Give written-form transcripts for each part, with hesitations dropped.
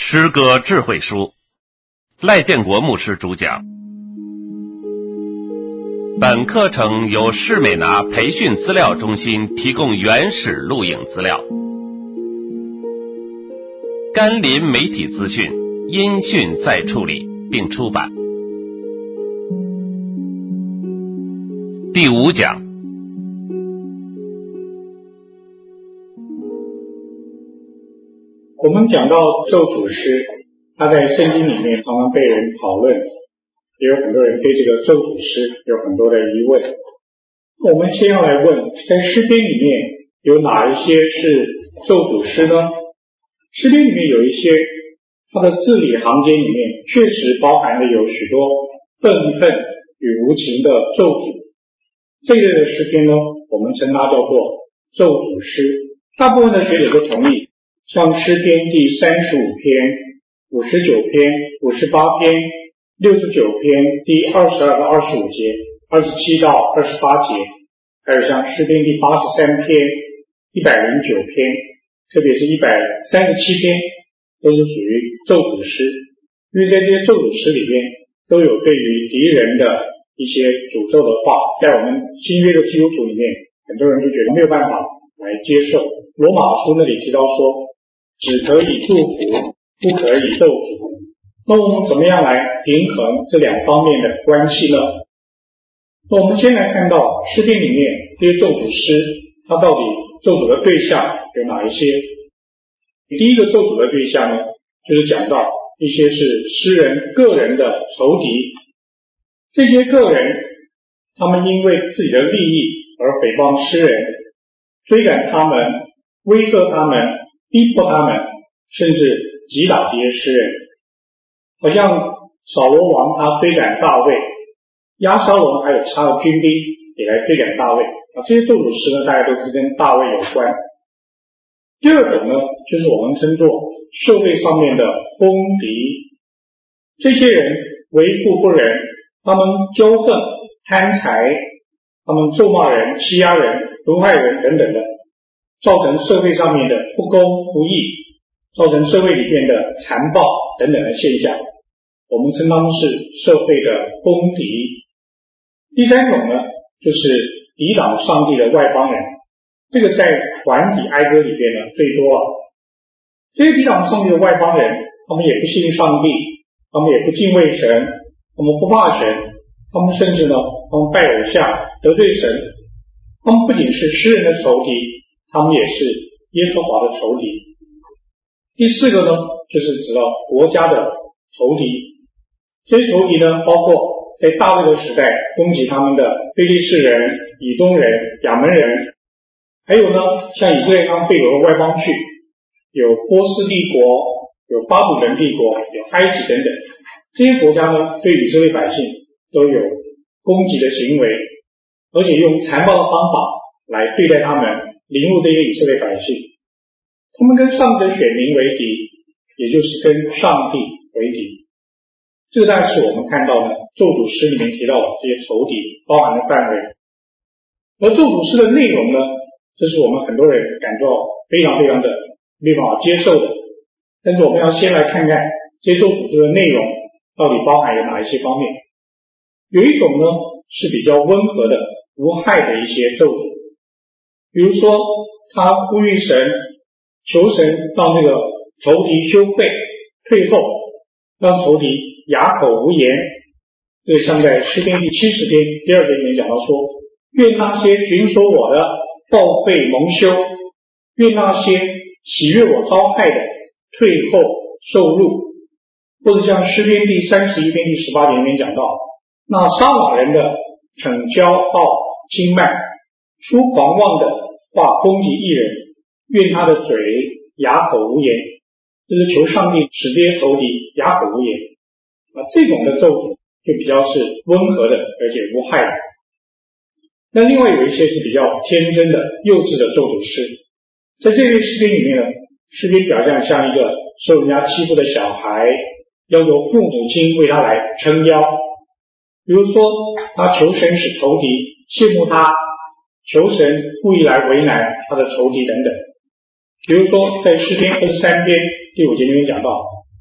诗歌智慧书，赖建国牧师主讲。本课程由士美拿培训资料中心提供原始录影资料。甘霖媒体资讯音讯再处理并出版。第5讲。 我们讲到咒诅诗，它在圣经里面常常被人讨论，也有很多人对这个咒诅诗有很多的疑问。我们先要来问，在诗篇里面有哪一些是咒诅诗呢？诗篇里面有一些，它的字里行间里面确实包含了有许多愤愤与无情的咒诅。这一类的诗篇呢，我们称它叫做咒诅诗。大部分的学者都同意，像诗篇第35篇、59篇、58篇、69篇第22到25节、27到28节，还有像诗篇第83篇、109篇，特别是137篇，都是属于咒诅诗。因为在这些咒诅诗里面都有对于敌人的一些诅咒的话，在我们新约的基督徒里面，很多人就觉得没有办法来接受。罗马书那里提到说，只可以祝福，不可以咒诅。那我们怎么样来平衡这两方面的关系呢？那我们先来看到诗篇里面这些咒诅诗，它到底咒诅的对象有哪一些？第一个咒诅的对象呢，就是讲到一些是诗人个人的仇敌。这些个人他们因为自己的利益而诽谤诗人，追赶他们，威吓他们，逼迫他们，甚至击打这些诗人。好像扫罗王他追赶大卫，押沙龙还有他的军兵也来追赶大卫，这些咒诅诗呢，大家都是跟大卫有关。第二种呢，就是我们称作社会上面的公敌。这些人为富不仁，他们骄横贪财，他们咒骂人、欺压人、毒害人等等的，造成社会上面的不公不义，造成社会里面的残暴等等的现象，我们称他们是社会的公敌。第三种呢，就是抵挡上帝的外邦人，这个在团体哀歌里边呢最多了。这些抵挡上帝的外邦人，他们也不信上帝，他们也不敬畏神，他们不怕神，他们甚至呢，他们拜偶像，得罪神。他们不仅是诗人的仇敌，他们也是耶和华的仇敌。第四个呢，就是指到国家的仇敌。这些仇敌呢，包括在大卫的时代攻击他们的非利士人、以东人、亚门人，还有呢，像以色列他们被掳到外邦去，有波斯帝国，有巴比伦帝国，有埃及等等。这些国家呢，对以色列百姓都有攻击的行为，而且用残暴的方法来对待他们，凌辱这些以色列百姓。他们跟上帝的选民为敌，也就是跟上帝为敌。这个大概是我们看到呢咒诅诗里面提到的这些仇敌包含的范围。而咒诅诗的内容呢，这是我们很多人感到非常非常的没办法接受的。但是我们要先来看看这些咒诅诗的内容到底包含有哪一些方面。有一种呢是比较温和的、无害的一些咒诅，比如说他呼吁神、求神让这个仇敌羞愧退后，让仇敌哑口无言。这个像在诗篇第70篇第2节里面讲到说，愿那些寻索我的报废蒙羞，愿那些喜悦我遭害的退后受辱。或者像诗篇第31篇第18节里面讲到，那撒谎人的逞骄傲轻慢，出狂妄的话攻击义人，愿他的嘴哑口无言。这是求上帝使这些仇敌哑口无言。这种的咒诅就比较是温和的，而且无害的。那另外有一些是比较天真的、幼稚的咒诅诗。在这类诗篇里面呢，诗篇表现像一个受人家欺负的小孩，要由父母亲为他来撑腰。比如说他求神使仇敌羡慕他，求神故意来为难他的仇敌等等。比如说在诗篇23篇第5节里面讲到，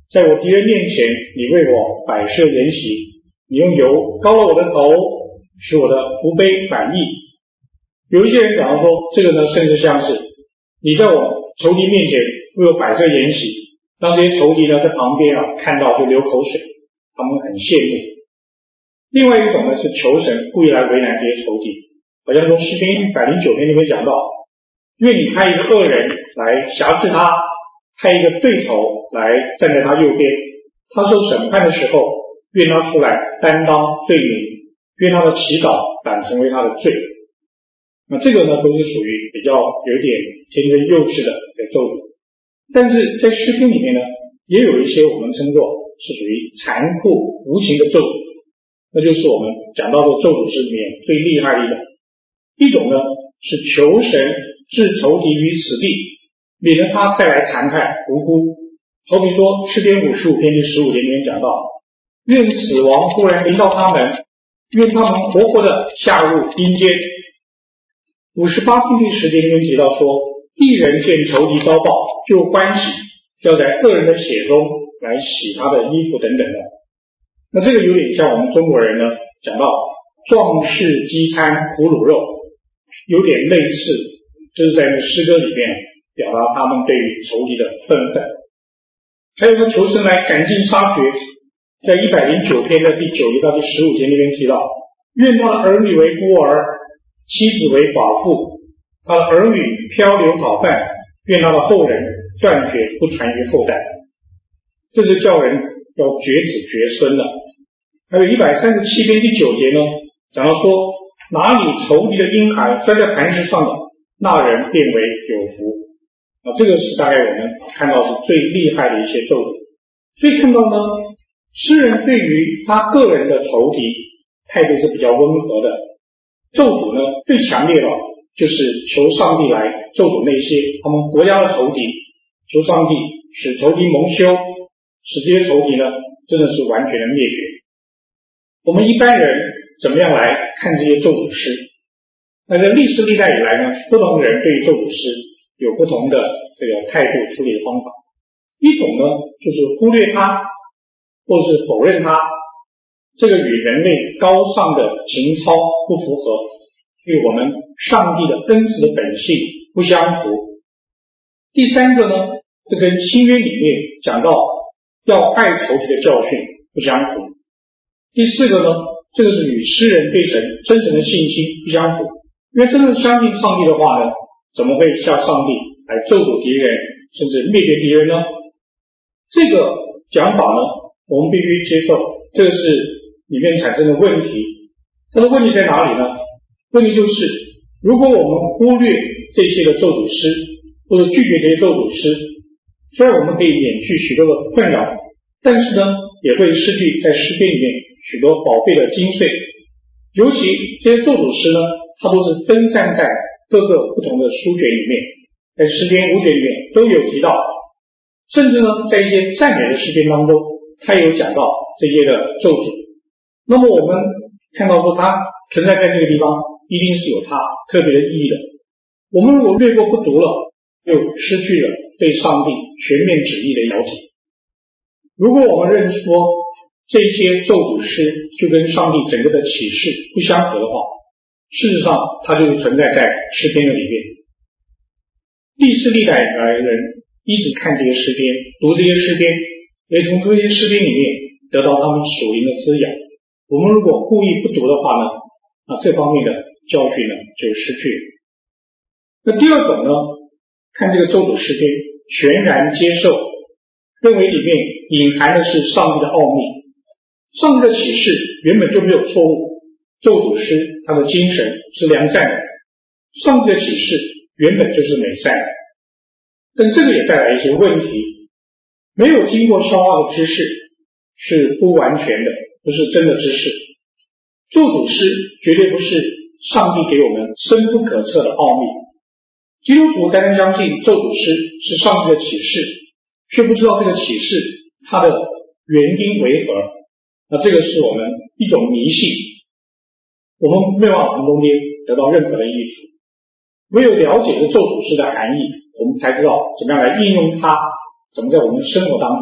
在我敌人面前，你为我摆设筵席，你用油膏了我的头，使我的福杯满溢。有一些人讲到说，这个呢，甚至像是你在我仇敌面前为我摆设筵席，让这些仇敌呢在旁边看到就流口水，他们很羡慕。另外一种呢是求神故意来为难这些仇敌，好像从诗篇109篇里面讲到，愿你派一个恶人来辖制他，派一个对头来站在他右边，他受审判的时候，愿他出来担当罪名，愿他的祈祷反成为他的罪。那这个呢都是属于比较有点天真幼稚的咒诅，但是在诗篇里面呢，也有一些我们称作是属于残酷无情的咒诅，那就是我们讲到的咒诅诗里面最厉害的一种。一种呢是求神置仇敌于死地，免得他再来残害无辜。好比说诗篇55篇第15节里面讲到，愿死亡忽然临到他们，愿他们活活的下入阴间。58篇第10节里面提到说，一人见仇敌遭报就欢喜，要在恶人的血中来洗他的衣服等等的。那这个有点像我们中国人呢讲到壮士饥餐胡虏肉，有点类似，就是在诗歌里面表达他们对于仇敌的愤愤。还有呢，求神来赶尽杀绝，在109篇的第9节到第15节那边提到，愿他的儿女为孤儿，妻子为寡妇，他的儿女漂流讨饭，愿他的后人断绝不传于后代。这是叫人要绝子绝孙的。还有137篇第9节呢，讲到说，哪里仇敌的婴孩摔在磐石上的，那人变为有福。这个是大概我们看到是最厉害的一些咒诅。所以看到呢，诗人对于他个人的仇敌态度是比较温和的。咒诅呢最强烈的就是求上帝来咒诅那些他们国家的仇敌，求上帝使仇敌蒙羞，使这些仇敌呢真的是完全的灭绝。我们一般人怎么样来看这些咒诅诗？那在历史历代以来呢，不同的人对于咒诅诗有不同的这个态度处理的方法。一种呢就是忽略它，或是否认它，这个与人类高尚的情操不符合，与我们上帝的恩慈的本性不相符。第三个呢，这跟新约里面讲到要爱仇敌的教训不相符。第四个呢，这个是与诗人对神真诚的信心不相符，因为真正相信上帝的话呢，怎么会向上帝来咒诅敌人，甚至灭绝敌人呢？这个讲法呢，我们必须接受，这个是里面产生的问题。它的问题在哪里呢？问题就是，如果我们忽略这些的咒诅诗，或者拒绝这些咒诅诗，虽然我们可以免去许多的困扰，但是呢，也会失去在诗篇里面许多宝贝的精髓。尤其这些咒诅诗呢，它都是分散在各个不同的书卷里面，在诗篇5卷里面都有提到，甚至呢，在一些赞美的诗篇当中，它也有讲到这些的咒诅。那么我们看到说它存在在这个地方，一定是有它特别的意义的。我们如果略过不读了，又失去了对上帝全面旨意的了解。如果我们认识说这些咒诅诗就跟上帝整个的启示不相合的话，事实上它就是存在在诗篇的里面。历世历代来人一直看这些诗篇，读这些诗篇，也从这些诗篇里面得到他们属灵的滋养。我们如果故意不读的话呢，那这方面的教训呢就失去了。那第二种呢，看这个咒诅诗篇全然接受，认为里面隐含的是上帝的奥秘，上帝的启示原本就没有错误，咒诅诗它的精神是良善的，上帝的启示原本就是美善的。但这个也带来一些问题，没有经过消化的知识是不完全的，不是真的知识。咒诅诗绝对不是上帝给我们深不可测的奥秘。基督徒单单相信咒诅诗是上帝的启示，却不知道这个启示它的原因为何，那这个是我们一种迷信，我们没有办法从中间得到任何的益处。唯有了解这咒诅诗的含义，我们才知道怎么样来应用它，怎么在我们生活当中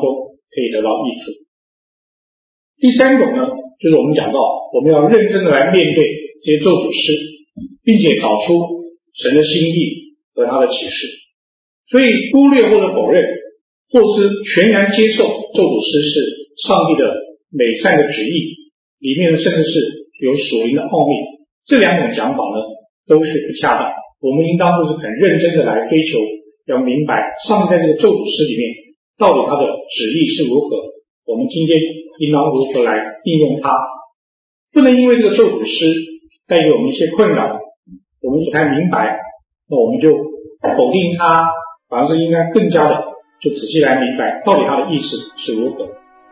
可以得到益处。第三种呢，就是我们讲到我们要认真的来面对这些咒诅诗，并且找出神的心意和他的启示。所以忽略或者否认，或是全然接受咒诅诗是上帝的美善的旨意，里面甚至是有属灵的奥秘，这两种讲法呢都是不恰当。我们应当就是很认真的来追求，要明白上帝在这个咒诅诗里面到底他的旨意是如何，我们今天应当如何来应用它。不能因为这个咒诅诗带给我们一些困扰，我们不太明白，那我们就否定它，反而是应该更加的就仔细来明白到底它的意思是如何。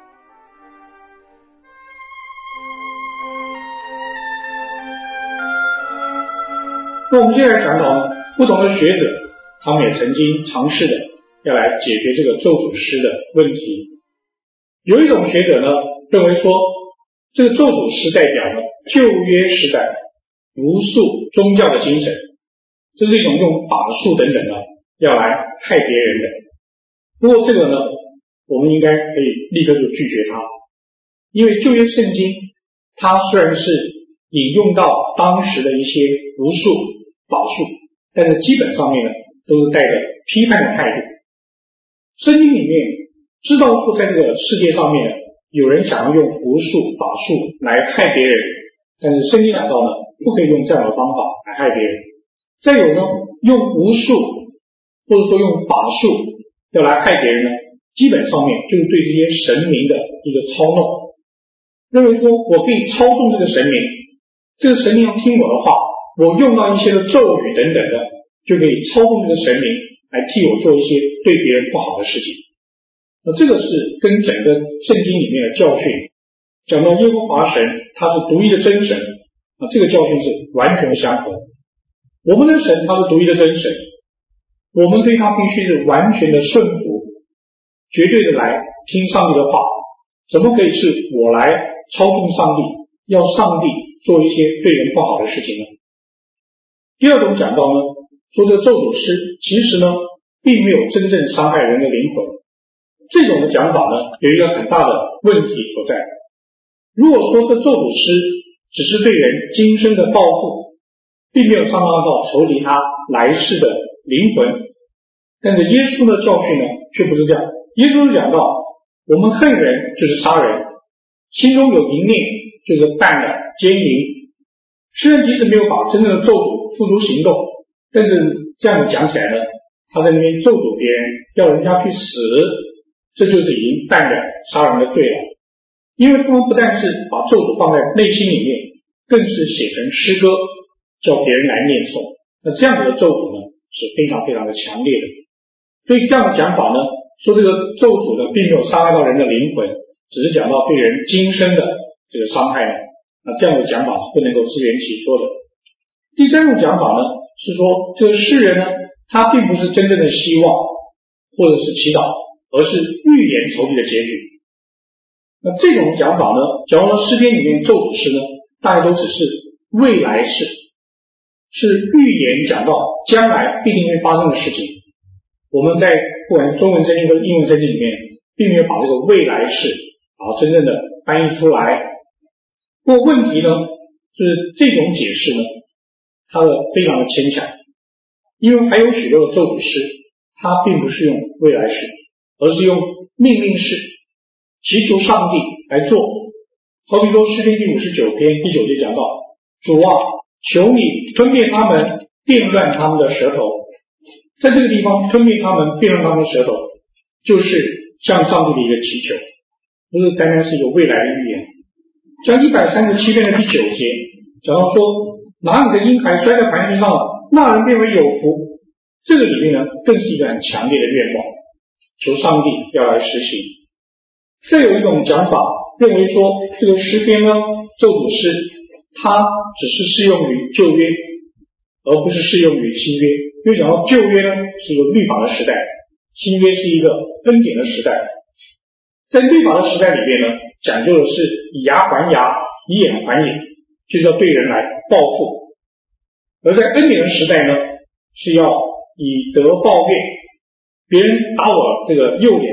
那我们现在讲到呢，不同的学者他们也曾经尝试的要来解决这个咒诅诗的问题。有一种学者呢认为说，这个咒诅诗代表呢旧约时代无数宗教的精神，这是一种用法术等等呢要来害别人的。不过这个呢，我们应该可以立刻就拒绝它，因为旧约圣经它虽然是引用到当时的一些巫术法术，但是基本上面呢都是带着批判的态度。圣经里面知道说在这个世界上面有人想要用巫术法术来害别人，但是圣经讲到呢不可以用这样的方法来害别人。再有呢，用巫术或者说用法术要来害别人呢，基本上面就是对这些神明的一个操弄，认为说我可以操纵这个神明，这个神明要听我的话，我用到一些的咒语等等的，就可以操纵这个神明来替我做一些对别人不好的事情。那这个是跟整个圣经里面的教训讲到耶和华神他是独一的真神，这个教训是完全相合。我们的神他是独一的真神，我们对他必须是完全的顺服，绝对的来听上帝的话，怎么可以是我来操纵上帝，要上帝做一些对人不好的事情呢？第二种讲到呢，说这个咒诅诗其实呢并没有真正伤害人的灵魂，这种的讲法呢有一个很大的问题所在。如果说这咒诅诗只是对人今生的报复，并没有伤害到仇敌他来世的灵魂，但是耶稣的教训呢却不是这样。耶稣讲到我们恨人就是杀人，心中有淫念就是犯了奸淫。诗人即使没有把真正的咒诅付诸行动，但是这样子讲起来呢，他在那边咒诅别人要人家去死，这就是已经犯了杀人的罪了。因为他们不但是把咒诅放在内心里面，更是写成诗歌叫别人来念诵，那这样子的咒诅呢是非常非常的强烈的。所以这样的讲法呢，说这个咒诅呢并没有伤害到人的灵魂，只是讲到对人今生的这个伤害呢，那这样的讲法是不能够自圆其说的。第三种讲法呢是说，这个诗人呢他并不是真正的希望或者是祈祷，而是预言仇敌的结局。那这种讲法呢，假如说诗篇里面咒诅诗呢，大概都只是未来式，是预言讲到将来必定会发生的事情。我们在不管中文圣经和英文圣经里面并没有把这个未来式真正的翻译出来。不过问题呢就是这种解释呢它的非常的牵强，因为还有许多的咒诅诗它并不是用未来式，而是用命令式祈求上帝来做。好比说诗篇第59篇第9节讲到，主啊，求你吞灭他们，变乱他们的舌头。在这个地方吞灭他们，变乱他们的舌头，就是向上帝的一个祈求，不是单单是一个未来的预言。像137篇的第9节讲到说，拿你的婴孩摔在磐石上，那人变为有福。这个里面呢更是一个很强烈的愿望，求上帝要来实行。再有一种讲法认为说，这个诗篇呢咒诅诗它只是适用于旧约，而不是适用于新约。因为讲到旧约呢是一个律法的时代，新约是一个恩典的时代。在律法的时代里面呢，讲究的是以牙还牙，以眼还眼，就是要对人来报复。而在恩典的时代呢，是要以德报怨，别人打我这个右脸呢，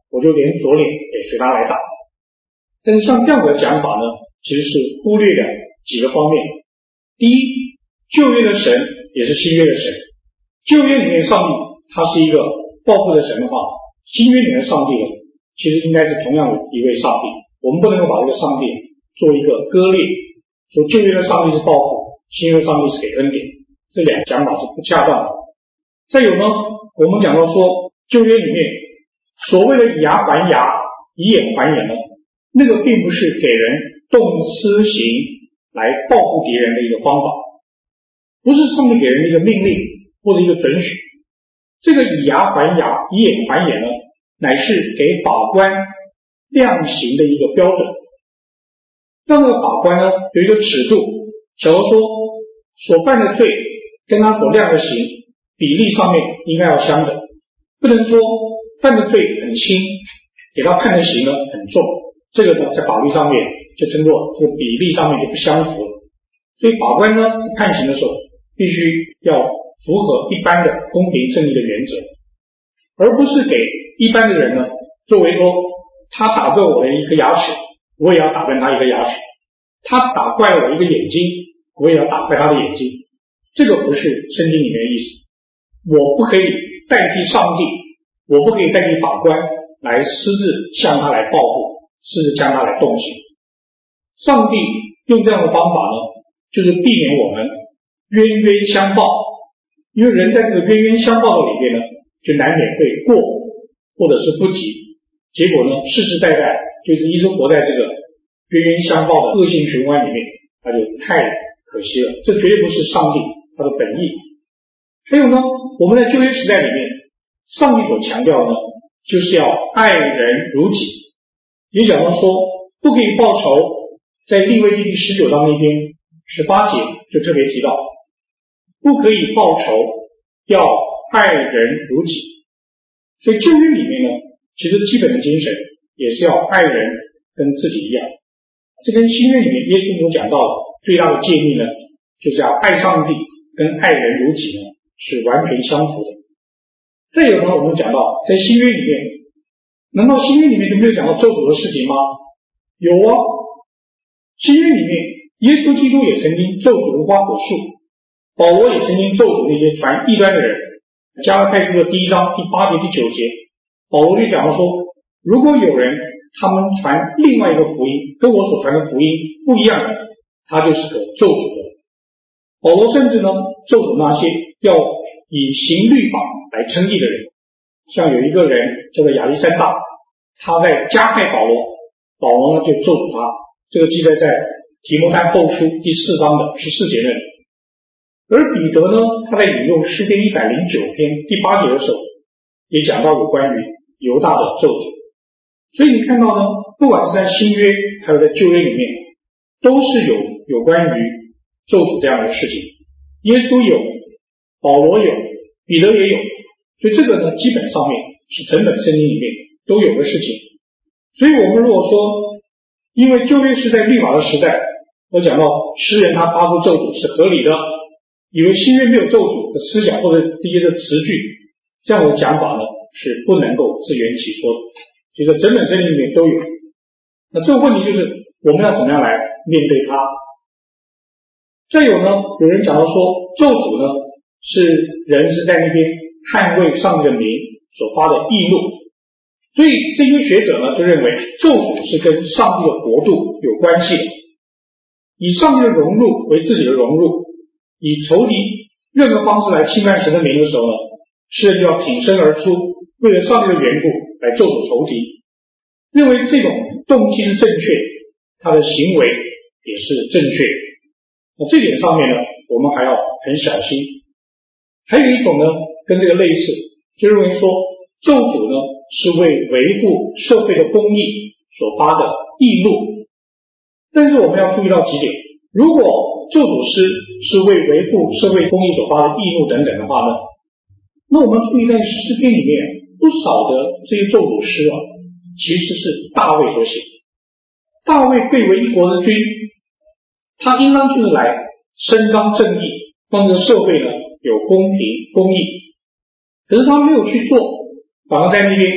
我就连左脸也随他来打。但是像这样的讲法呢，其实是忽略了几个方面。第一，旧约的神也是新约的神。旧约里面上帝他是一个报复的神的话，新约里面的上帝呢，其实应该是同样的一位上帝。我们不能够把这个上帝做一个割裂，说旧约的上帝是报复，新约的上帝是给恩典，这两个讲法是不恰当的。再有呢，我们讲到说旧约里面所谓的以牙还牙，以眼还眼呢，那个并不是给人动私刑来报复敌人的一个方法，不是上帝给人的一个命令或者一个准许。这个以牙还牙，以眼还眼呢，乃是给法官量刑的一个标准，让这个法官呢有一个尺度，假如说所犯的罪跟他所量的刑比例上面应该要相等，不能说犯的罪很轻，给他判的刑呢很重，这个呢在法律上面就称作这个比例上面就不相符了。所以法官呢在判刑的时候必须要符合一般的公平正义的原则，而不是给一般的人呢作为说他打断我的一颗牙齿，我也要打断他一颗牙齿，他打坏了我一个眼睛，我也要打坏他的眼睛。这个不是圣经里面的意思。我不可以代替上帝，我不可以代替法官来私自向他来报复，私自将他来动刑。上帝用这样的方法呢，就是避免我们冤冤相报，因为人在这个冤冤相报的里面呢，就难免会过或者是不及，结果呢世世代代就是一直活在这个冤冤相报的恶性循环里面，那就太可惜了。这绝对不是上帝他的本意。还有呢，我们在旧约时代里面，上帝所强调的呢，就是要爱人如己，也讲到说不可以报仇，在利未记第19章那边18节就特别提到，不可以报仇，要爱人如己。所以旧约里面呢，其实基本的精神也是要爱人跟自己一样。这跟新约里面耶稣所讲到的最大的诫命呢，就是要爱上帝跟爱人如己呢是完全相符的。再有呢，我们讲到在新约里面，难道新约里面就没有讲到咒诅的事情吗？有啊，新约里面耶稣基督也曾经咒诅无花果树，保罗也曾经咒诅那些传异端的人。加拉太书的1章第8节第9节，保罗就讲到说，如果有人他们传另外一个福音跟我所传的福音不一样的，他就是个咒诅的。保罗甚至呢咒诅那些要以行律法来称义的人，像有一个人叫做亚历山大，他在加害保罗，保罗呢就咒诅他，这个记载在提摩太后书第4章的14节那里。而彼得呢，他在引用诗篇109篇第8节的时候，也讲到有关于犹大的咒诅。所以你看到呢，不管是在新约还有在旧约里面，都是有关于咒诅这样的事情。耶稣有，保罗有，彼得也有，所以这个呢，基本上面是整本圣经里面都有的事情。所以我们如果说，因为旧约是在律法的时代，我讲到诗人他发出咒诅是合理的，以为新约没有咒诅的思想或者这些的词句，这样的讲法呢是不能够自圆其说的，就是整本圣经里面都有。那这个问题就是我们要怎么样来面对它。再有呢，有人讲到说咒诅呢是人是在那边捍卫上帝的名所发的义怒，所以这些学者呢就认为咒诅是跟上帝的国度有关系的，以上帝的荣辱为自己的荣辱，以仇敌任何方式来侵犯神的名的时候呢，诗人就要挺身而出，为了上帝的缘故来咒诅仇敌，认为这种动机是正确，他的行为也是正确。那这点上面呢，我们还要很小心。还有一种呢，跟这个类似，就认为说咒诅呢是为维护社会的公义所发的义怒。但是我们要注意到几点，如果咒诅诗是为维护社会公义所发的义怒等等的话呢，那我们注意在诗篇里面不少的这些咒诅诗啊，其实是大卫所写。大卫贵为一国之君，他应当就是来伸张正义，让这个社会呢有公平公义。可是他没有去做，反而在那边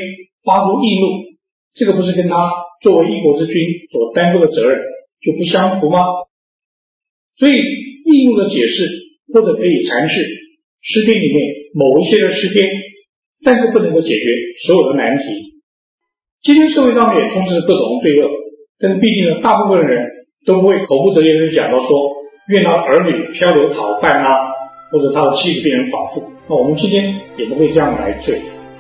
发出易怒，这个不是跟他作为一国之君所担负的责任就不相符吗？所以易怒的解释或者可以阐释诗篇里面某一些的诗篇，但是不能够解决所有的难题。今天社会上面也充斥着各种罪恶，但是毕竟呢，大部分的人都不会口不择言的讲到说愿他的儿女漂流讨饭啊，或者他的妻子变成寡妇，那我们今天也不会这样来罪。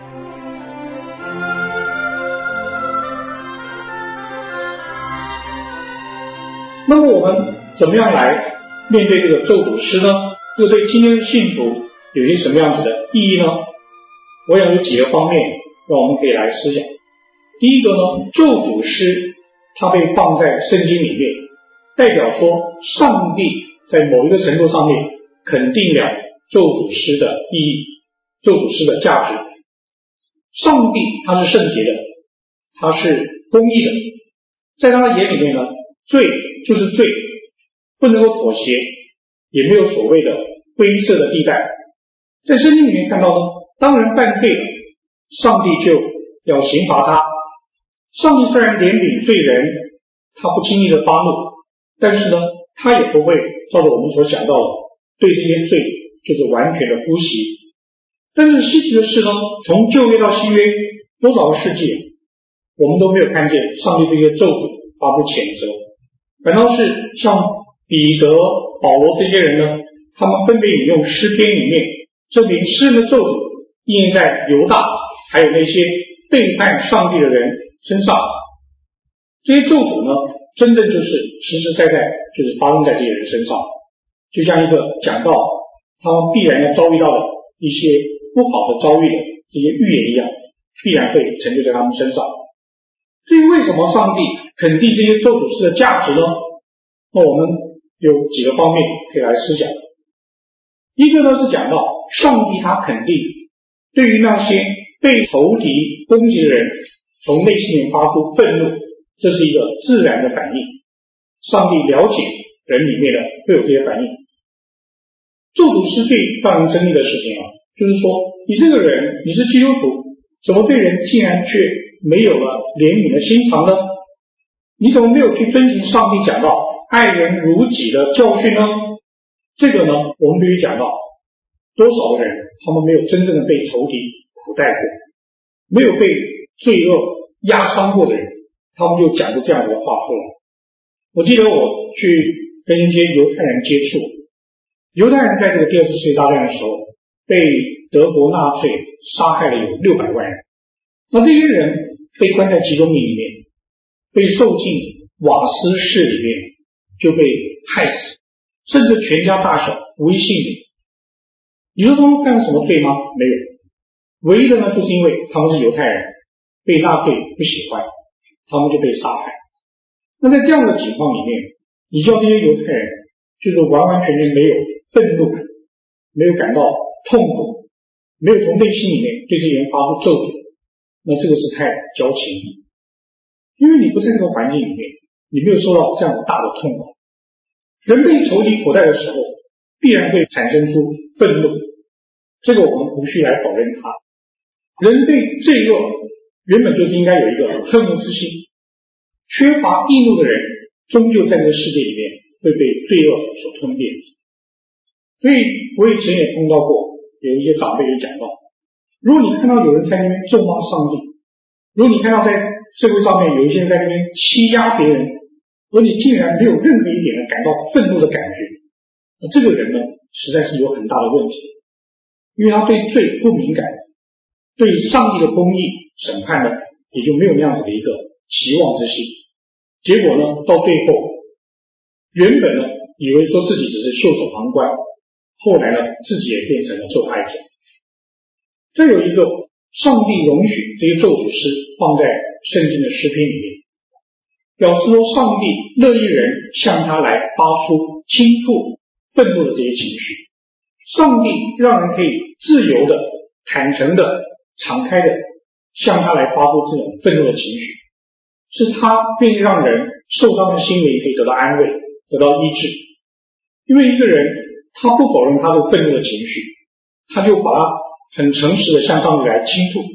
那么我们怎么样来面对这个咒诅诗呢？又对今天的信徒有些什么样子的意义呢？我想有几个方面让我们可以来思想。第一个呢，咒诅诗它被放在圣经里面，代表说上帝在某一个程度上面肯定了咒诅诗的意义，咒诅诗的价值。上帝他是圣洁的，他是公义的，在他的眼里面呢，罪就是罪，不能够妥协，也没有所谓的灰色的地带。在圣经里面看到呢，当人犯罪了，上帝就要刑罚他。上帝虽然怜悯罪人，他不轻易的发怒，但是呢，他也不会照着我们所想到的对这些罪就是完全的姑息。但是稀奇的是呢，从旧约到新约多少个世纪，我们都没有看见上帝对这些咒诅发出谴责，反倒是像彼得、保罗这些人呢，他们分别引用诗篇里面证明诗人的咒诅应验在犹大还有那些背叛上帝的人身上。这些咒诅呢，真正就是实实在在就是发生在这些人身上，就像一个讲到他们必然要遭遇到的一些不好的遭遇的这些预言一样，必然会成就在他们身上。至于为什么上帝肯定这些咒诅诗的价值呢？那我们有几个方面可以来思想。一个呢是讲到上帝他肯定对于那些被仇敌攻击的人从内心里发出愤怒，这是一个自然的反应，上帝了解人里面的会有这些反应。咒诅诗最让人争议的事情就是说你这个人你是基督徒，怎么对人竟然却没有了怜悯的心肠呢？你怎么没有去遵循上帝讲到爱人如己的教训呢？这个呢，我们必须讲到多少的人他们没有真正的被仇敌苦待过，没有被罪恶压伤过的人，他们就讲出这样子的话出来。我记得我去跟一些犹太人接触，犹太人在这个第二次世界大战的时候被德国纳粹杀害了有600万人，那这些人被关在集中营里面，被受进瓦斯室里面，就被害死，甚至全家大小无一幸免。你说他们犯了什么罪吗？没有，唯一的呢，就是因为他们是犹太人，被纳粹不喜欢，他们就被杀害。那在这样的情况里面，你叫这些犹太人就是完完全全没有愤怒，没有感到痛苦，没有从内心里面对这些人发出咒诅，那这个是太矫情了。因为你不在这个环境里面，你没有受到这样大的痛苦。人被仇敌苦待的时候，必然会产生出愤怒，这个我们不需来否认它。人对罪恶原本就是应该有一个恨恶之心，缺乏易怒的人终究在这个世界里面会被罪恶所吞灭。所以我以前也碰到过有一些长辈也讲到，如果你看到有人在那边咒骂上帝，如果你看到在社会上面有一些人在那边欺压别人，而你竟然没有任何一点的感到愤怒的感觉，那这个人呢，实在是有很大的问题，因为他对罪不敏感，对上帝的公义审判呢，也就没有那样子的一个期望之心。结果呢，到最后原本呢以为说自己只是袖手旁观，后来呢自己也变成了受害者。这有一个上帝容许这些咒诅诗放在圣经的诗篇里面，表示说上帝乐意人向他来发出倾吐愤怒的这些情绪。上帝让人可以自由的、坦诚的、敞开的向他来发出这种愤怒的情绪，是他愿意让人受伤的心灵可以得到安慰，得到医治。因为一个人他不否认他的愤怒的情绪，他就把他很诚实的向上帝来倾吐，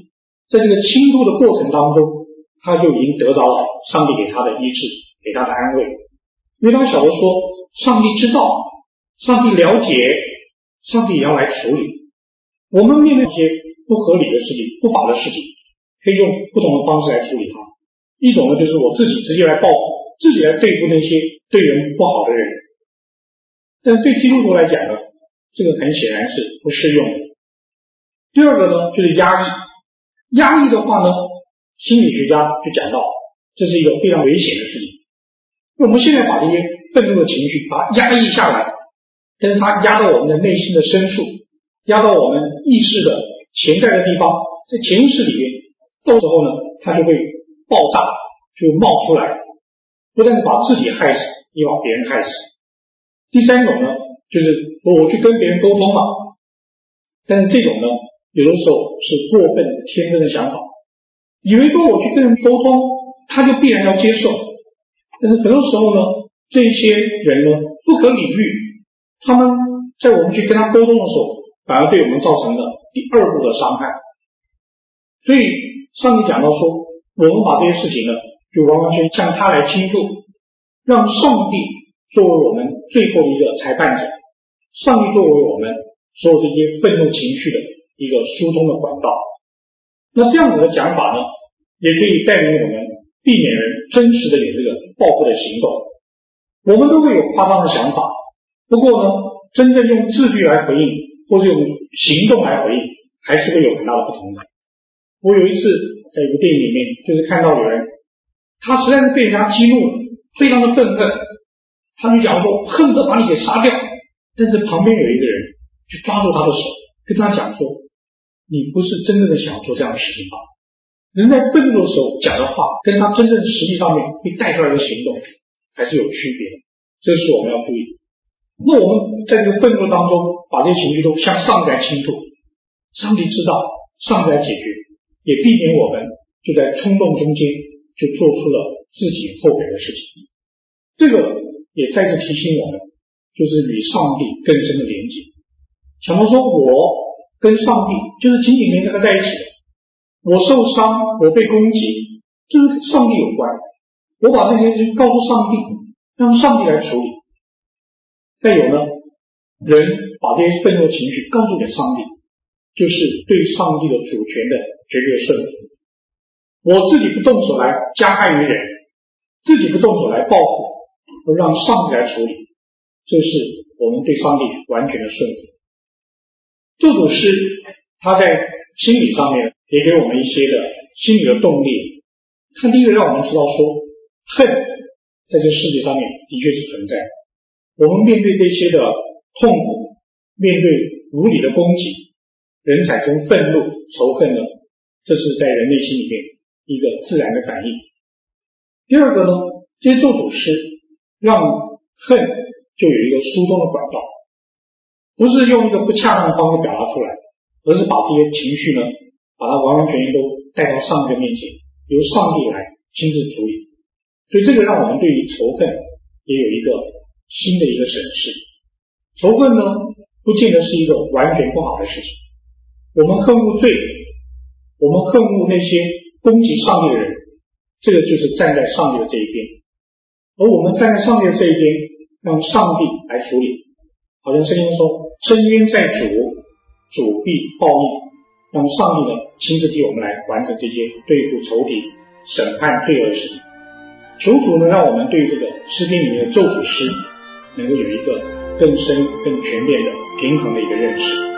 在这个倾吐的过程当中，他就已经得着了上帝给他的医治，给他的安慰。因为他晓得说，上帝知道，上帝了解，上帝也要来处理。我们面对一些不合理的事情、不法的事情，可以用不同的方式来处理它。一种呢，就是我自己直接来报复，自己来对付那些对人不好的人。但是对基督徒来讲呢，这个很显然是不适用的。第二个呢，就是压抑。压抑的话呢，心理学家就讲到，这是一个非常危险的事情。我们现在把这些愤怒的情绪把它压抑下来，但是它压到我们的内心的深处，压到我们意识的潜在的地方，在潜意识里面，到时候呢，它就会爆炸，就冒出来，不但是把自己害死，也把别人害死。第三种呢，就是我去跟别人沟通嘛，但是这种呢，有的时候是过分天真的想法，以为说我去跟人沟通，他就必然要接受。但是很多时候呢，这些人呢不可理喻，他们在我们去跟他沟通的时候，反而对我们造成了第二步的伤害。所以上帝讲到说，我们把这些事情呢，就完完全向他来倾注，让上帝作为我们最后的一个裁判者，上帝作为我们所有这些愤怒情绪的一个疏通的管道。那这样子的讲法呢，也可以带领我们避免人真实的有这个报复的行动。我们都会有夸张的想法，不过呢，真正用字句来回应，或者用行动来回应，还是会有很大的不同的。我有一次在一个电影里面，就是看到有人，他实在是被人家激怒了，非常的愤恨，他就讲说恨不得把你给杀掉。但是旁边有一个人就抓住他的手，跟他讲说，你不是真正的想要做这样的事情吧？人在愤怒的时候讲的话，跟他真正实际上面会带出来的行动还是有区别的，这是我们要注意的。那我们在这个愤怒当中，把这些情绪都向上帝来倾吐，上帝知道，上帝来解决，也避免我们就在冲动中间就做出了自己后悔的事情。这个也再次提醒我们，就是与上帝更深的连接。想到说我跟上帝就是紧紧连着在一起的，我受伤，我被攻击，这是跟上帝有关。我把这些事情告诉上帝，让上帝来处理。再有呢，人把这些愤怒情绪告诉给上帝，就是对上帝的主权的绝对顺服。我自己不动手来加害于人，自己不动手来报复，而让上帝来处理，这是我们对上帝完全的顺服。咒诅师他在心理上面也给我们一些的心理的动力。他第一个让我们知道说，恨在这世界上面的确是存在的。我们面对这些的痛苦，面对无理的攻击，人产生愤怒、仇恨呢，这是在人内心里面一个自然的反应。第二个呢，这些咒诅师让恨就有一个疏通的管道，不是用一个不恰当的方式表达出来，而是把这些情绪呢，把它完完全全都带到上帝的面前，由上帝来亲自处理。所以这个让我们对于仇恨也有一个新的一个审视。仇恨呢，不见得是一个完全不好的事情。我们恨恶罪，我们恨恶那些攻击上帝的人，这个就是站在上帝的这一边。而我们站在上帝的这一边，让上帝来处理。好像圣经说，伸冤在主，主必报应，让上帝呢亲自替我们来完成这些对付仇敌、审判罪恶的事情。求主呢，让我们对这个诗篇里面的咒诅诗能够有一个更深、更全面的平衡的一个认识。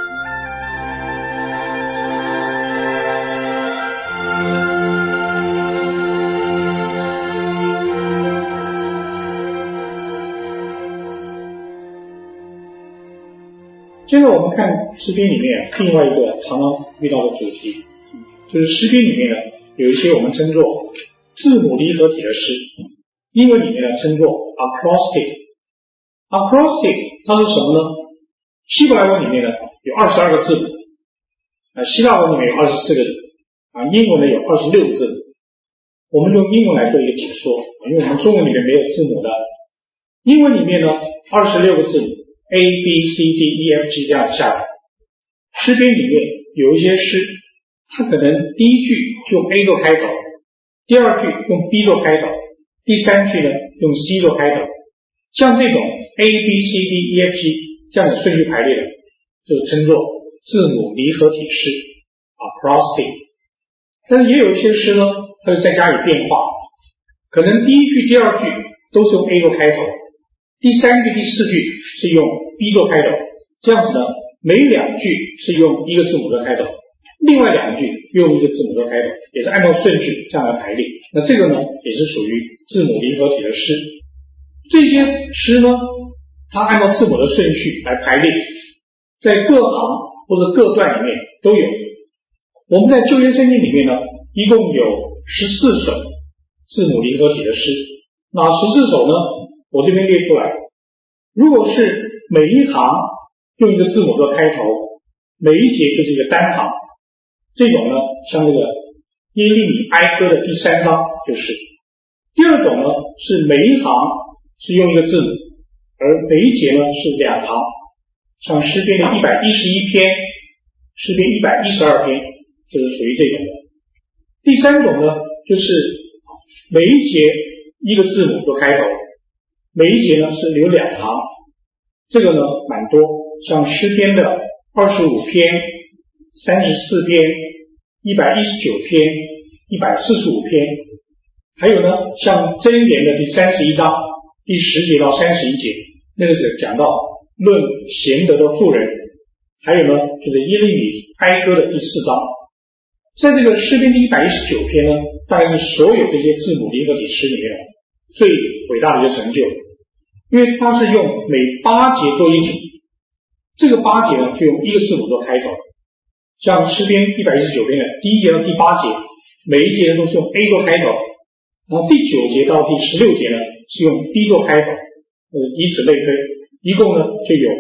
接着我们看诗篇里面另外一个常常遇到的主题，就是诗篇里面呢有一些我们称作字母离合体的诗，英文里面呢称作 acrostic。acrostic 它是什么呢？希伯来文里面呢有22个字母，希腊文里面有24个字，英文呢有26个字母。我们用英文来做一个解说，因为我们中文里面没有字母的。英文里面呢26个字母 A B C D E F G 这样下来。诗篇里面有一些诗， 它可能第一句就用 A 做开头，第二句用 B 做开头，第三句呢用 C 做开头。像这种 A B C D E F G 这样的顺序排列的，就称作字母离合体诗acrostic。但是也有一些诗呢，它就再加以变化，可能第一句第二句都是用 A 做开头，第三句第四句是用 B 做开头，这样子呢，每两句是用一个字母做开头，另外两句用一个字母做开头，也是按照顺序这样来排列。那这个呢，也是属于字母离合体的诗。这些诗呢，它按照字母的顺序来排列，在各行或者各段里面都有。我们在旧约圣经里面呢，一共有14首字母离合体的诗。那14首呢，我这边列出来。如果是每一行用一个字母做开头，每一节就是一个单行，这种呢，像这个耶利米哀歌的第3章就是。第二种呢，是每一行是用一个字母，而每一节呢是两行，像诗篇的111篇、诗篇112篇，就是属于这种的。第三种呢，就是每一节一个字母做开头，每一节呢是留两行，这个呢蛮多，像诗篇的25篇、34篇、119篇、145篇，还有呢像箴言的第31章第10节到31节，那个是讲到论贤德的妇人，还有呢就是耶利米哀歌的第4章。在这个诗篇第119篇呢，大概是所有这些字母离合体诗里面最伟大的一个成就，因为它是用每8节做一组，这个8节呢就用一个字母做开头，像诗篇119篇的第1节到第8节，每一节都是用 A 做开头，然后第9节到第16节呢是用 B 做开头，以此类推，一共呢就有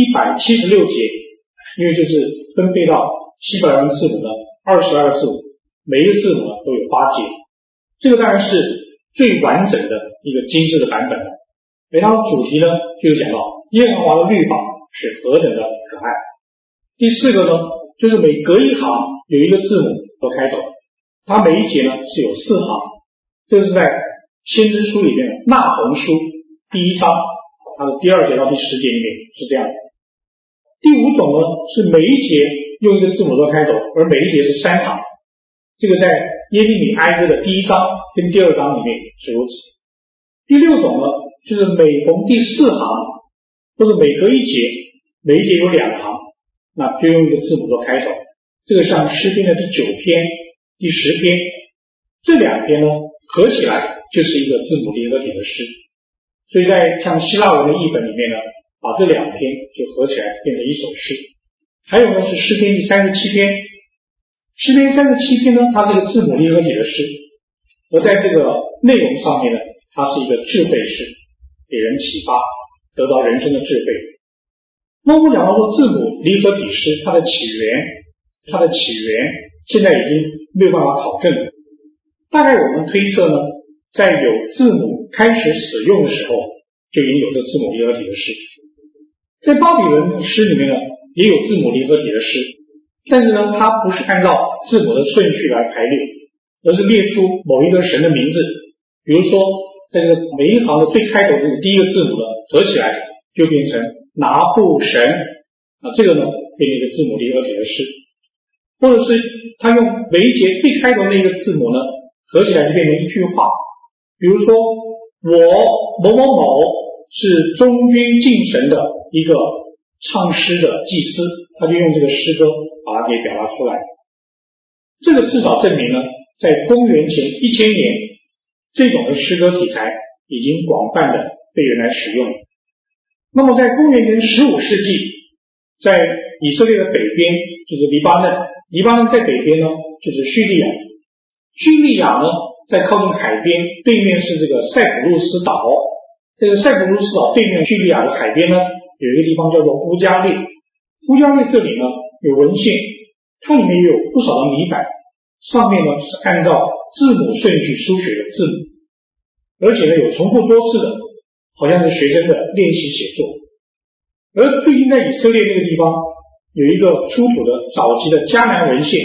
176节，因为就是分配到希伯来文字母呢22个字母，每一个字母呢都有8节，这个当然是最完整的一个精致的版本了。而它的主题呢就是讲到耶和华的律法是何等的可爱。第4个呢，就是每隔一行有一个字母做开头，它每一节呢是有4行，这是在先知书里面的纳鸿书第1章它的第2节到第10节里面是这样的。第5种呢，是每一节用一个字母做开头，而每一节是3行，这个在耶利米哀歌的第1章跟第2章里面是如此。第6种呢，就是每逢第4行或者每隔一节，每一节有2行，那就用一个字母做开头，这个像诗篇的第9篇、第10篇，这2篇呢合起来就是一个字母离合体的诗。所以在像希腊文的译本里面呢，把这2篇就合起来变成一首诗。还有呢是诗篇第37篇，诗篇37篇呢，它是一个字母离合体的诗，而在这个内容上面呢，它是一个智慧诗，给人启发，得到人生的智慧。那我们讲到说字母离合体诗，它的起源现在已经没有办法考证了。大概我们推测呢，在有字母开始使用的时候，就已经有这字母离合体的诗。在巴比伦的诗里面呢，也有字母离合体的诗，但是呢，它不是按照字母的顺序来排列，而是列出某一个神的名字。比如说，在这个每一行的最开头的第一个字母呢，合起来就变成拿布神，这个呢变成一个字母离合体的诗。或者是他用每一节最开头那个字母呢，合起来就变成一句话。比如说，我某某某是中军敬神的一个唱诗的祭司，他就用这个诗歌把它给表达出来。这个至少证明呢，在公元前1000年，这种的诗歌题材已经广泛的被人来使用。那么在公元前15世纪，在以色列的北边就是黎巴嫩，黎巴嫩在北边呢就是叙利亚，叙利亚呢在靠近海边，对面是这个塞浦路斯岛，这个塞浦路斯岛对面叙利亚的海边呢有一个地方叫做乌加列，乌加列这里呢有文献，它里面也有不少的谜板，上面呢是按照字母顺序书写的字母，而且呢有重复多次的，好像是学生的练习写作。而最近在以色列那个地方有一个出土的早期的迦南文献，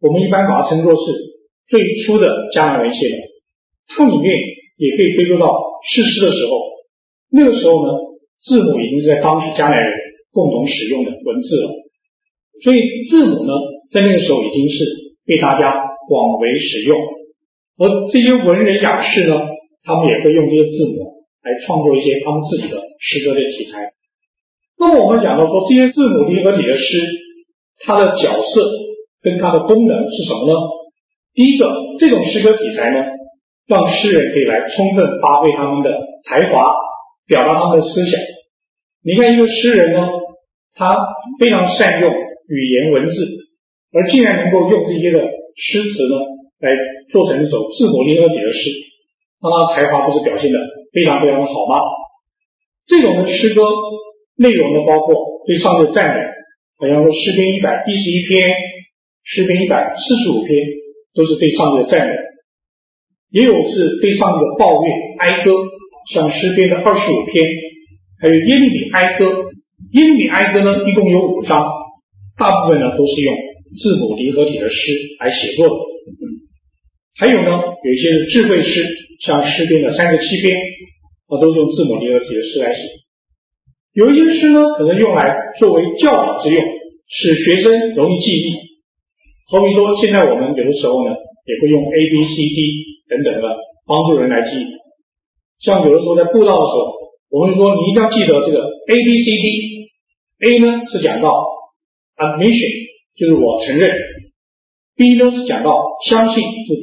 我们一般把它称作是最初的迦南文献，它里面也可以追溯到士师的时候，那个时候呢，字母已经是在当时迦南人共同使用的文字了，所以字母呢，在那个时候已经是被大家广为使用，而这些文人雅士呢，他们也会用这些字母来创作一些他们自己的诗歌的题材。那么我们讲到说，这些字母离合体的诗，它的角色跟它的功能是什么呢？第一个，这种诗歌题材呢，让诗人可以来充分发挥他们的才华，表达他们的思想。你看一个诗人呢，他非常善用语言文字，而竟然能够用这些的诗词呢，来做成一首字母离合体的诗，那他才华不是表现得非常非常的好吗？这种的诗歌内容呢，包括对上帝的赞美，好像说诗篇111篇、诗篇145篇都是对上帝的赞美，也有是对上帝的抱怨哀歌，像诗篇的25篇，还有耶利米哀歌。耶利米哀歌呢，一共有5章，大部分呢都是用字母离合体的诗来写作的。还有呢，有一些是智慧诗，像诗篇的37篇，都是用字母离合体的诗来写。有一些诗呢，可能用来作为教导之用，使学生容易记忆。好比说，现在我们有的时候呢，也会用 ABCD 等等的帮助人来记忆。像有的时候在布道的时候，我们说你一定要记得这个 ABCD。A 呢是讲到 admission， 就是我承认。B 呢是讲到相信，就是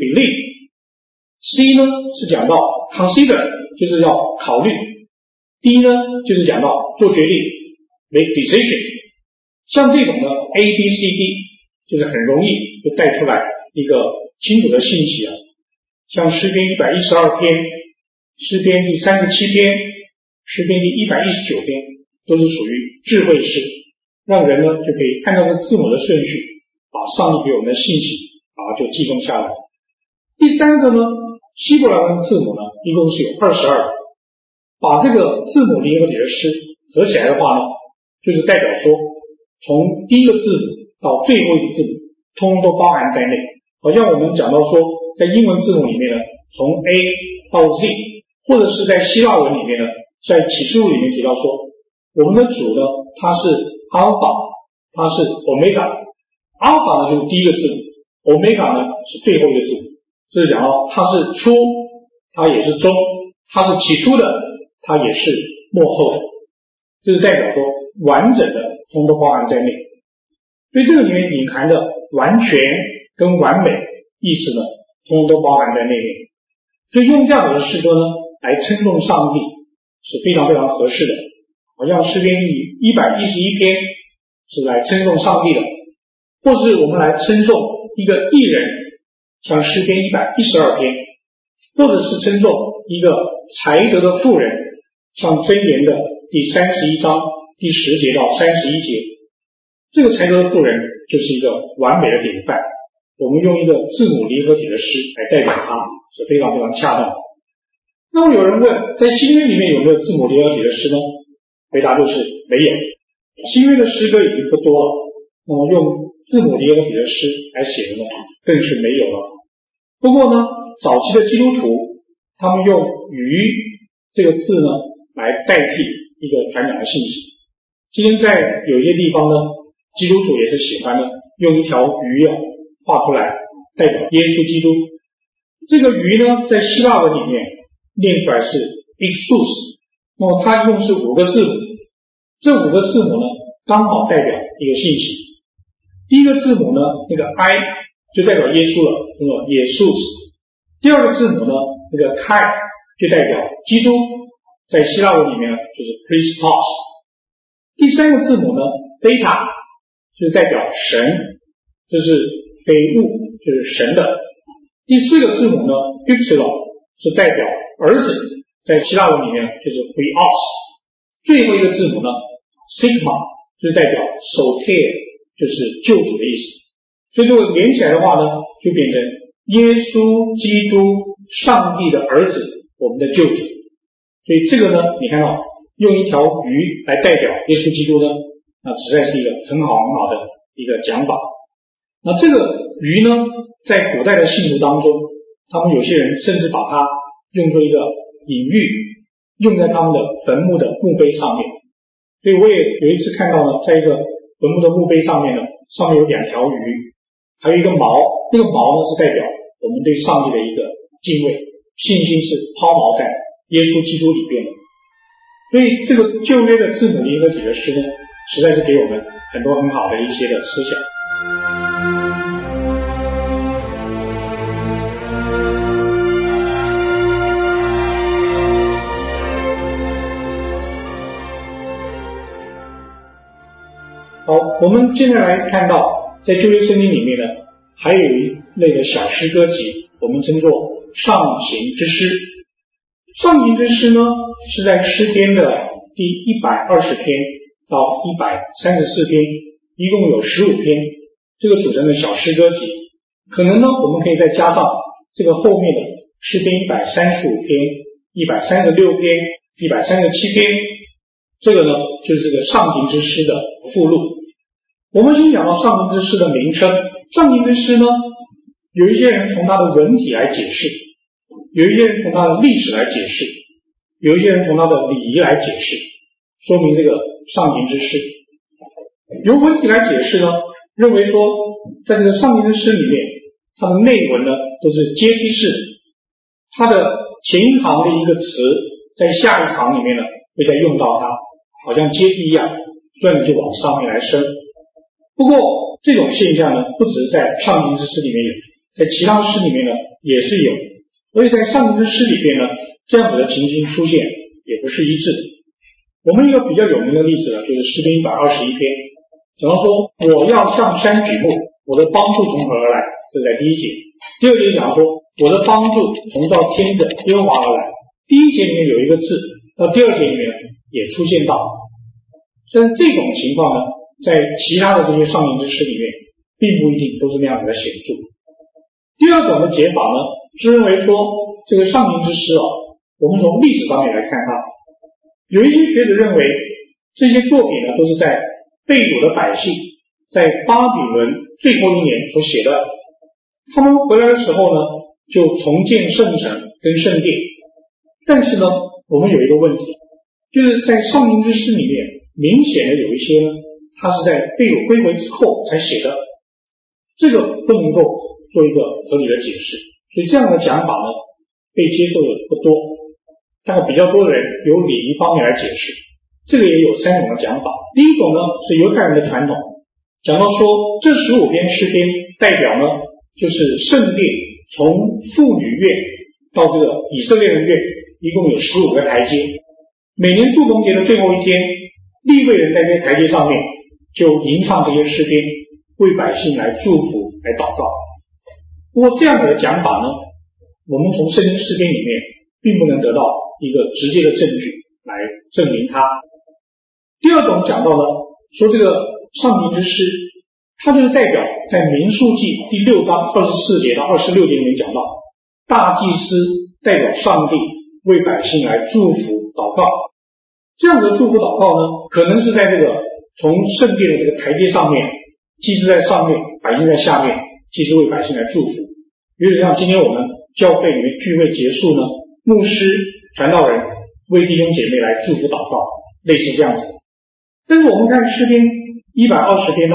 believe。C 呢是讲到 consider， 就是要考虑。D 呢就是讲到做决定 make decision。 像这种呢 ABCD 就是很容易就带出来一个清楚的信息啊。像诗篇112篇、诗篇第37篇、诗篇第119篇都是属于智慧诗，让人呢就可以按照这字母的顺序，把上帝给我们的信息把它就记录下来。第三个呢，希伯来文字母呢一共是有22个，把这个字母离合体的诗合起来的话呢，就是代表说从第一个字母到最后一个字母通通都包含在内。好像我们讲到说，在英文字母里面呢，从 A 到 Z， 或者是在希腊文里面呢，在启示录里面提到说，我们的主呢，他是 Alpha， 他是 Omega。Alpha 呢就是第一个字母， Omega 呢是最后一个字母，就是讲到他是初，他也是中，他是起初的，他也是末后的，就是代表说完整的通都包含在内。所以这个里面隐含的完全跟完美意思呢，通都包含在内面。所以用这样的诗歌呢来称颂上帝是非常非常合适的。好像诗篇第111篇是来称颂上帝的，或是我们来称颂一个义人，像诗篇112篇，或者是称颂一个才德的妇人，像箴言的第31章第10节到31节。这个才德的妇人就是一个完美的典范，我们用一个字母离合体的诗来代表它是非常非常恰当的。那么有人问，在新约里面有没有字母离合体的诗呢？回答就是没有。新约的诗歌已经不多了，那么用字母离合体的诗来写的呢，更是没有了。不过呢，早期的基督徒他们用鱼这个字呢来代替一个传讲的信息。今天在有些地方呢，基督徒也是喜欢呢用一条鱼画出来代表耶稣基督。这个鱼呢在希腊文里面念出来是 Ixus， 那么它一共是5个字母，这5个字母呢刚好代表一个信息。第一个字母呢那个 I 就代表耶稣了，叫做耶稣。第二个字母呢那个 Kai 就代表基督，在希腊文里面呢就是 Christos。第三个字母呢 Theta 就是代表神，就是非物，就是神的。第四个字母呢 Upsilon 是代表儿子，在希腊文里面就是 Huios。最后一个字母呢 Sigma 就是代表 Soter， 就是救主的意思。所以如果连起来的话呢，就变成耶稣基督上帝的儿子，我们的救主。所以这个呢，你看到用一条鱼来代表耶稣基督呢，那实在是一个很好的一个讲法。那这个鱼呢，在古代的信徒当中，他们有些人甚至把它用作一个隐喻，用在他们的坟墓的墓碑上面。所以我也有一次看到呢，在一个坟墓的墓碑上面呢，上面有2条鱼，还有一个锚，这个锚呢是代表我们对上帝的一个敬畏，信心是抛锚在耶稣基督里边的。所以这个旧约的字母银河体的诗呢，实在是给我们很多很好的一些的思想。好，我们现在来看到，在旧约圣经里面呢，还有一类的小诗歌集，我们称作上行之诗。上行之诗呢，是在诗篇的第120篇到134篇，一共有15篇，这个组成的小诗歌集。可能呢，我们可以再加上这个后面的诗篇135篇、136篇、137篇，这个呢就是这个上行之诗的附录。我们先讲到上行之诗的名称。上行之诗呢，有一些人从它的文体来解释，有一些人从它的历史来解释，有一些人从它的礼仪来解释，说明这个上行之诗。由文体来解释呢，认为说在这个上行之诗里面，它的内文呢都是阶梯式的，它的前一行的一个词在下一行里面呢会再用到它，好像阶梯一样，不断的就往上面来升。不过这种现象呢，不只是在上行之诗里面有，在其他诗里面呢也是有，所以在上行之诗里边呢，这样子的情形出现也不是一致的。我们一个比较有名的例子呢，就是诗篇121篇，讲到说我要向山举目，我的帮助从何而来，这是在第一节。第二节讲说我的帮助从造天的耶和华而来，第一节里面有一个字，到第二节里面也出现到。但是这种情况呢，在其他的这些上行之诗里面并不一定都是那样子的显著。第二种的解法呢，是认为说这个上行之诗我们从历史方面来看它，有一些学者认为这些作品呢都是在被掳的百姓在巴比伦最后一年所写的，他们回来的时候呢就重建圣城跟圣殿。但是呢，我们有一个问题，就是在上行之诗里面明显的有一些呢，它是在被掳归回之后才写的，这个不能够做一个合理的解释，所以这样的讲法呢被接受的不多，大概比较多的人由礼仪方面来解释。这个也有3种的讲法。第一种呢是犹太人的传统，讲到说这15篇诗篇代表呢就是圣殿从妇女院到这个以色列人院一共有15个台阶，每年祝棚节的最后一天，利未人在这些台阶上面就吟唱这些诗篇，为百姓来祝福来祷告。不过这样子的讲法呢，我们从圣经诗篇里面并不能得到一个直接的证据来证明它。第二种讲到呢，说这个上行之诗，它就是代表在民数记第6章24节到26节里面讲到，大祭司代表上帝为百姓来祝福祷告。这样的祝福祷告呢，可能是在这个从圣殿的这个台阶上面，祭司在上面，百姓在下面，祭司为百姓来祝福。有点像今天我们教会里面聚会结束呢，牧师传道人为弟兄姐妹来祝福祷告，类似这样子。但是我们看诗篇120篇到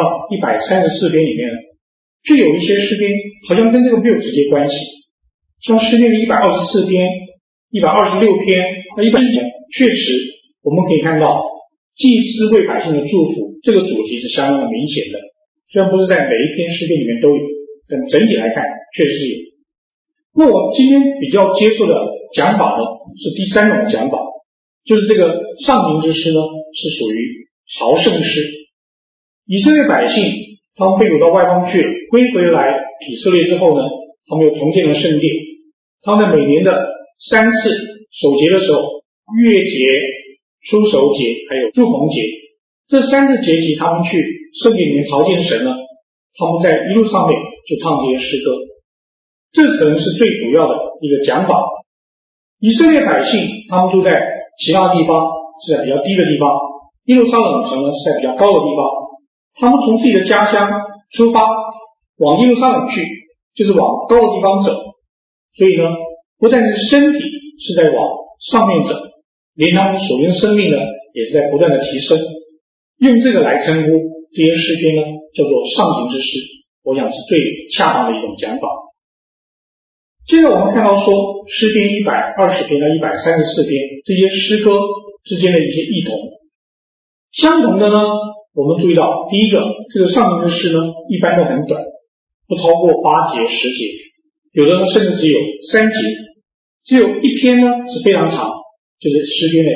134篇里面呢，却有一些诗篇好像跟这个没有直接关系。像诗篇的124篇、126篇、117篇，确实我们可以看到祭司为百姓的祝福这个主题是相当的明显的，虽然不是在每一篇诗篇里面都有，但整体来看确实是有。那我今天比较接受的讲法呢，是第3种的讲法，就是这个上行之诗呢是属于朝圣诗。以色列百姓他们被掳到外邦去了，归回来以色列之后呢，他们又重建了圣殿，他们在每年的3次守节的时候，月节、出手节还有祝棚节，这3次节期他们去圣殿里面朝见神呢，他们在一路上面就唱这些诗歌，这可能是最主要的一个讲法。以色列百姓他们住在其他地方是在比较低的地方，耶路撒冷城呢是在比较高的地方，他们从自己的家乡出发， 往耶路撒冷去，就是往高的地方走。所以呢，不但是身体是在往上面走，连他们属灵生命呢，也是在不断的提升。用这个来称呼这些诗篇呢，叫做上行之诗，我想是最恰当的一种讲法。接着我们看到说，诗篇120篇到134篇这些诗歌之间的一些异同。相同的呢，我们注意到第一个，这个上行之诗呢，一般都很短，不超过8节10节，有的呢甚至只有3节，只有一篇呢是非常长，就是诗篇的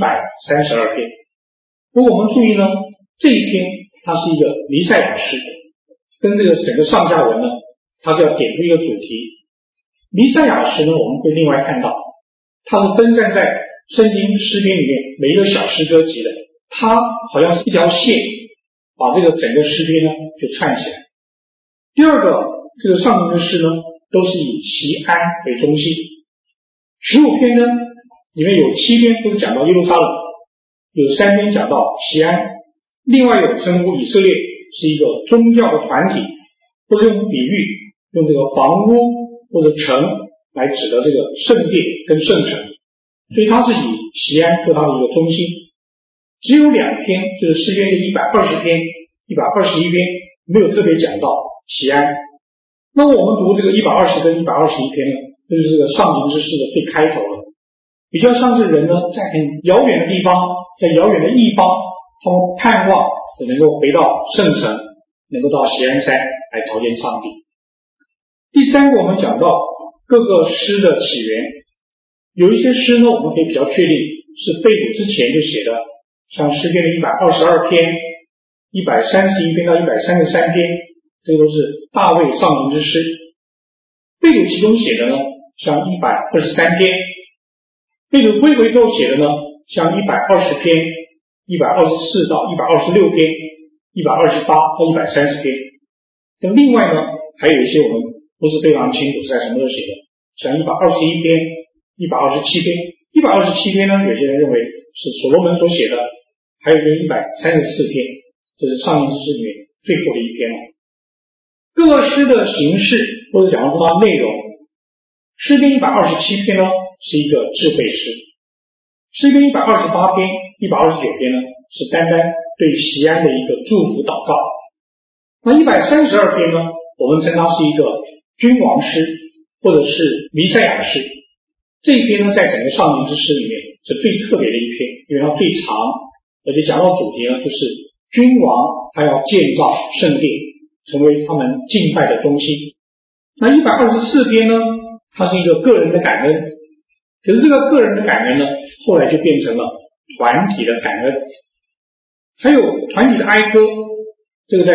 132篇。不过我们注意呢，这一篇它是一个弥赛亚诗，跟这个整个上下文呢，它就要点出一个主题。弥赛亚诗呢，我们会另外看到，它是分散在圣经诗篇里面每一个小诗歌集的，它好像是一条线，把这个整个诗篇呢就串起来。第二个，这个上行之诗呢，都是以锡安为中心。15篇呢，里面有7篇都是讲到耶路撒冷，有3篇讲到锡安，另外有称呼以色列是一个宗教的团体，或者用比喻，用这个房屋或者城来指的这个圣殿跟圣城，所以它是以锡安做它的一个中心。只有2篇，就是诗篇的120篇、121篇，没有特别讲到锡安。那么我们读这个120跟121篇呢，这就是这个上行之诗的最开头了，比较像是人呢在很遥远的地方，在遥远的异邦，他们盼望能够回到圣城，能够到锡安山来朝见上帝。第三个，我们讲到各个诗的起源，有一些诗呢，我们可以比较确定是被掳之前就写的，像诗篇的122篇、131篇到133篇，这个都是大卫上行之诗。被掳其中写的呢，像123篇；被掳归回之后写的呢，像120篇、124到126篇、128到130篇。那另外呢，还有一些我们不是非常清楚是在什么时候写的，像121篇、127篇。127篇呢，有些人认为是所罗门所写的，还有一个134篇，这是上行之诗里面最后的一篇了。各个诗的形式或者讲到它的内容，诗篇127篇呢是一个智慧诗，诗篇128篇、129篇呢是单单对锡安的一个祝福祷告。那132篇呢，我们称它是一个君王诗或者是弥赛亚诗。这一篇呢，在整个上行之诗里面是最特别的一篇，因为它最长，而且讲到主题呢，就是君王他要建造圣殿，成为他们敬拜的中心。那124篇呢，它是一个个人的感恩，可是这个个人的感恩呢，后来就变成了团体的感恩。还有团体的哀歌，这个在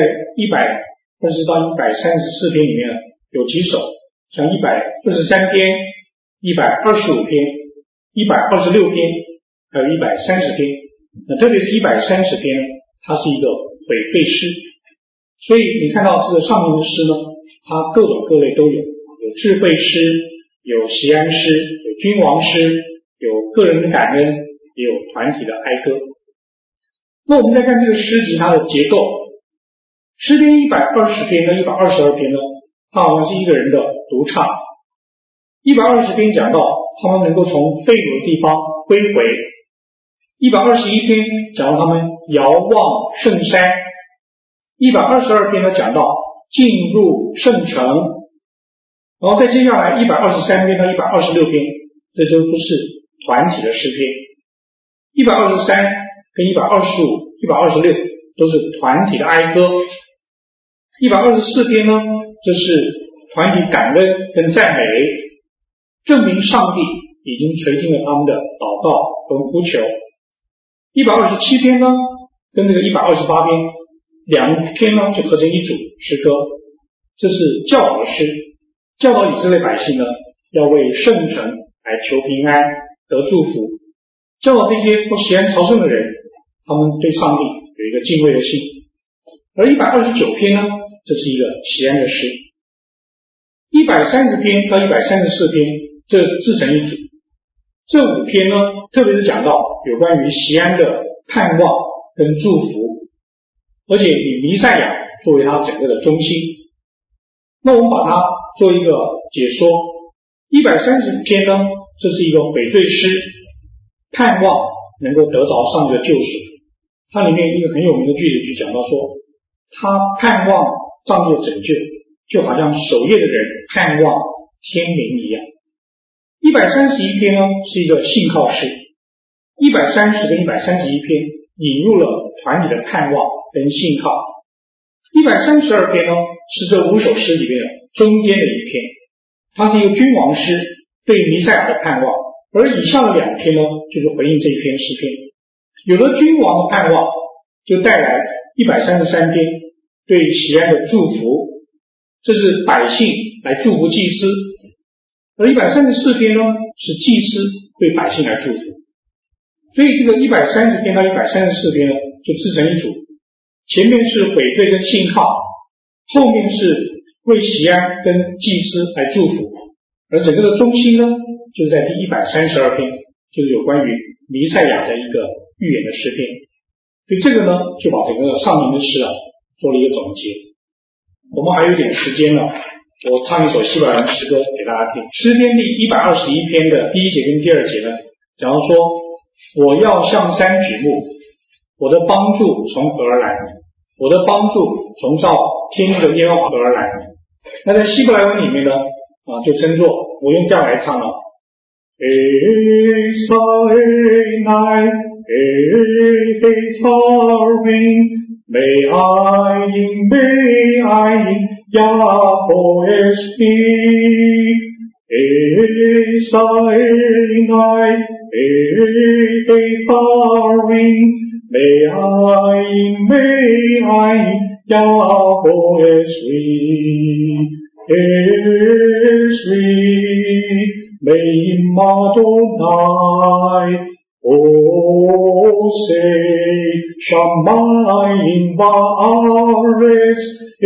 124到134篇里面有几首，像123篇、125篇、126篇，还有130篇。那特别是130篇，它是一个悔罪诗，所以你看到这个上行之诗呢，它各种各类都有，有智慧诗，有锡安诗，有君王诗，有个人的感恩，也有团体的哀歌。那我们再看这个诗集它的结构，诗篇120篇跟122篇呢，它好像是一个人的独唱。120篇讲到他们能够从被掳的地方归回，121篇讲到他们遥望圣山，122篇呢讲到进入圣城，然后再接下来123篇到126篇，这都不是团体的诗篇。123跟125、126都是团体的哀歌。124篇呢，这是团体感恩跟赞美，证明上帝已经垂听了他们的祷告跟呼求。127篇呢，跟这个128篇两篇呢就合成一组诗歌，这是教导的诗，教导以色列百姓呢要为圣城来求平安得祝福，教导这些从锡安朝圣的人，他们对上帝有一个敬畏的心。而129篇呢，这是一个锡安的诗。130篇到134篇这自成一组，这5篇呢，特别是讲到有关于锡安的盼望跟祝福，而且以弥赛亚作为他整个的中心。 那我们把它做一个解说。130篇呢，这是一个悔罪诗，盼望能够得着上帝的救赎。它里面一个很有名的句子就讲到说，他盼望上帝的拯救，就好像守夜的人盼望天明一样。131篇呢是一个信靠诗，130跟131篇引入了团体的盼望跟信靠。132篇呢是这5首诗里面的中间的一篇，它是一个君王诗，对弥赛亚的盼望，而以下的2篇呢就是回应这一篇诗篇。有了君王的盼望，就带来133篇对西安的祝福，这是百姓来祝福祭司，而134篇呢是祭司对百姓来祝福。所以这个130篇到134篇呢就自成一组，前面是悔罪跟信靠，后面是为西安跟祭司来祝福，而整个的中心呢就是在第132篇，就是有关于弥赛亚的一个预言的诗篇。所以这个呢就把整个上明的诗做了一个总结。我们还有点时间了，我唱一首希伯来文诗歌给大家听。诗篇第121篇的第1节跟第2节呢，讲到说，我要向山举目，我的帮助从何而来？我的帮助从造天地的耶和华而来。那在希伯来文里面呢就称作，我用这样来唱了May I in Yahweh speak, Esainai, Eharing, May I Yahweh speak, Esri, May Madonai, say, Shamayim Ba'aretz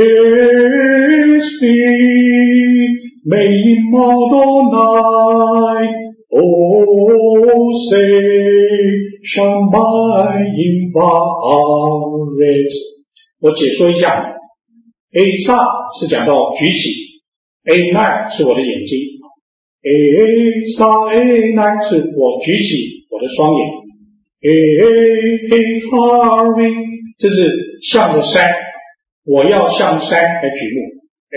Esri, Me'im Adonai, say, Shamayim Ba'aretz。我解说一下 ，A 萨是讲到举起 ，A 奈是我的眼睛 ，A 萨 A 奈是我举起我的双眼。这是向着山，我要向山来举目。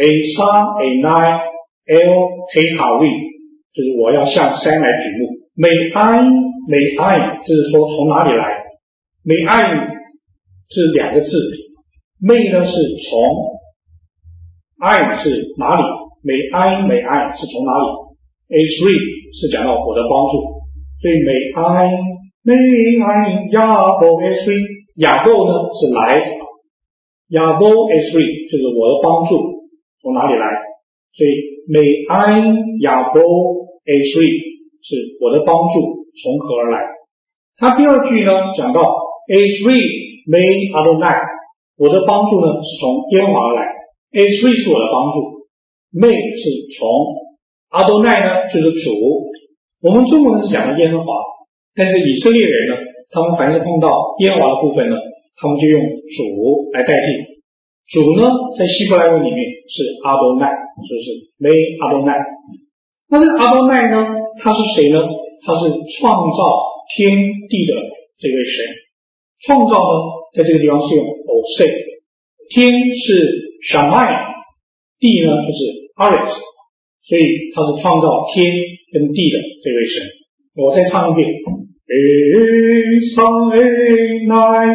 就是我要向山来举目。May I 就是说从哪里来 ？May I 是2个字 ，May 呢是从 ，I 是哪里 ？May I 是从哪里 ？Esri 是讲到我的帮助，所以May I 亚伯 Esri， 亚伯呢是来，亚伯 Esri 就是我的帮助从哪里来，所以 May I 亚伯 Esri 是我的帮助从何而来。他第2句呢讲到 Esri May Adonai， 我的帮助呢是从耶和华而来 ，Esri 是我的帮助 ，May 是从 Adonai 呢就是主，我们中国人是讲的耶和华。但是以色列人呢，他们凡是碰到耶和华的部分呢，他们就用主来代替。主呢，在希伯来文里面是阿多奈，就是 May 阿多奈。那这个阿多奈呢，他是谁呢？他是创造天地的这位神。创造呢，在这个地方是用 Oseh， 天是 Shammai， 地呢就是 Aretz， 所以他是创造天跟地的这位神。我再唱一遍。Esainai,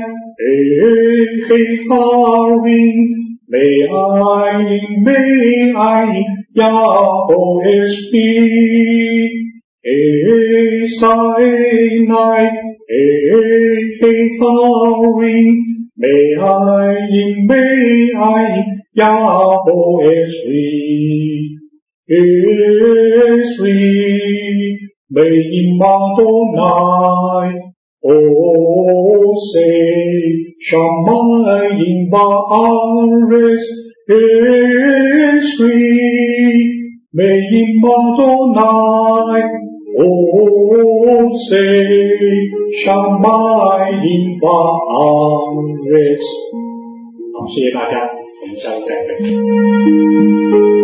Eharing, May I, Yahweh speak. Esainai, Eharing, May I, Yahweh speak. Esri, Me'im Adonai, say, Shamayim Ba'aretz Esri, Me'im Adonai, say, Shamayim Ba'aretz。好，谢谢大家，我们下次再会。